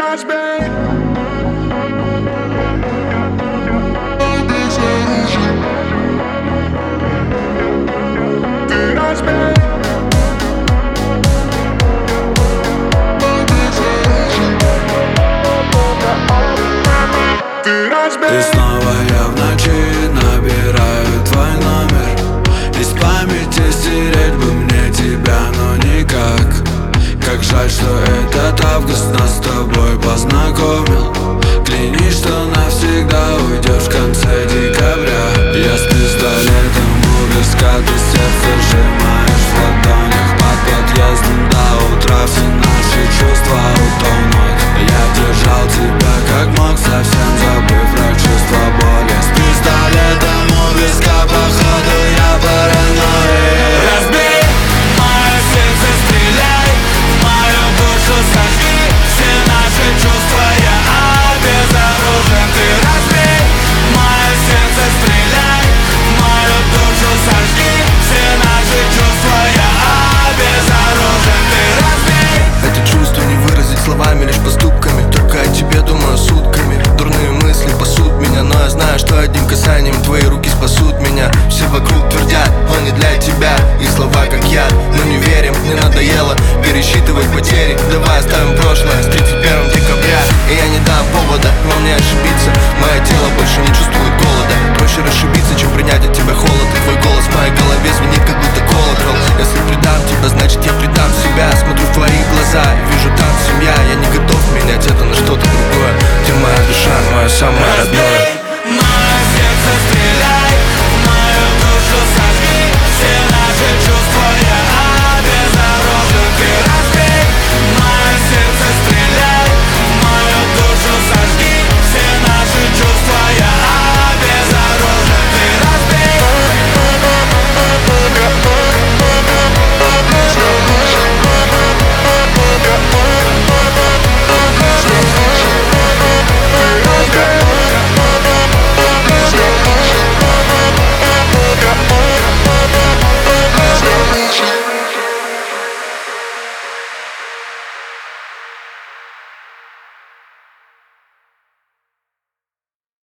разбей. Ты разбей. Ты разбей. И снова я в ночи набираю твой номер. Из памяти стереть бы мне тебя, но никак. Как жаль, что этот август нас с тобой познакомил. Клянись, что навсегда уйдешь в конце декабря. Я с пистолетом у виска, ты сердце сжимаешь в ладонях. Под подъездом до утра все наши чувства утонут. Я держал тебя как мог, совсем забыв про чувство боли. С пистолетом у виска, походу я параноик. Разбей мое сердце, стреляй в мою душу, сожги все наши чувства, я обезоружен. Ты разбей мое сердце, стреляй в мою душу, сожги все наши чувства, я обезоружен. Ты разбей. Это чувство не выразить словами, лишь поступками. Только о тебе думаю сутками. Дурные мысли пасут меня, но я знаю, что одним касанием твои руки спасут меня. Все вокруг твердят, он не для тебя. Их слова как яд, но не верим, не надоело пересчитывать потери. Давай оставим прошлое